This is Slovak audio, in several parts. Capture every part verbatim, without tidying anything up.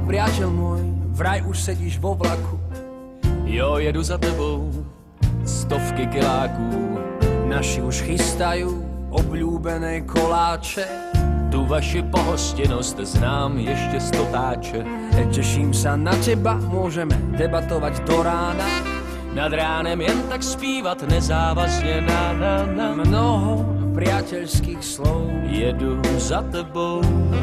priateľ môj, vraj už sedíš vo vlaku. Jo, jedu za tebou, stovky kiláků. Naši už chystajú obľúbené koláče. Tu vaši pohostinnosť znám ešte z totáče. Teším sa na teba, môžeme debatovať do rána. Nad ránem jen tak zpívat nezávazně na, na, na. Mnoho priateľských slov. Jedu za tebou.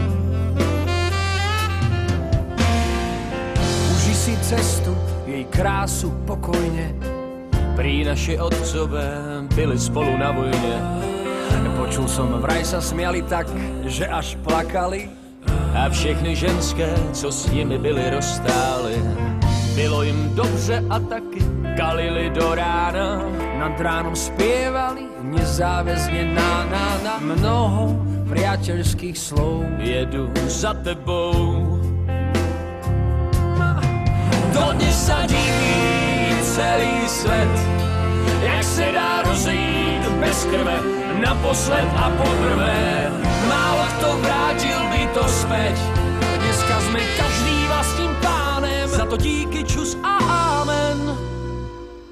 Uži si cestu, jej krásu pokojne. Prý naši otcové byli spolu na vojne. Počul som, vraj sa smiali tak, že až plakali. A všechny ženské, co s nimi byly, rozstály. Bylo jim dobře a taky kalili do rána. Nad ránom spievali nezáväzne na, na, na. Mnoho priateľských slov. Jedu za tebou. Dodnes sa diví celý svet, jak se dá rozejít bez krve. Naposled a poprvé, málo kto vrátil by to späť. Dneska sme každý vlastným pánem, za to díky čus a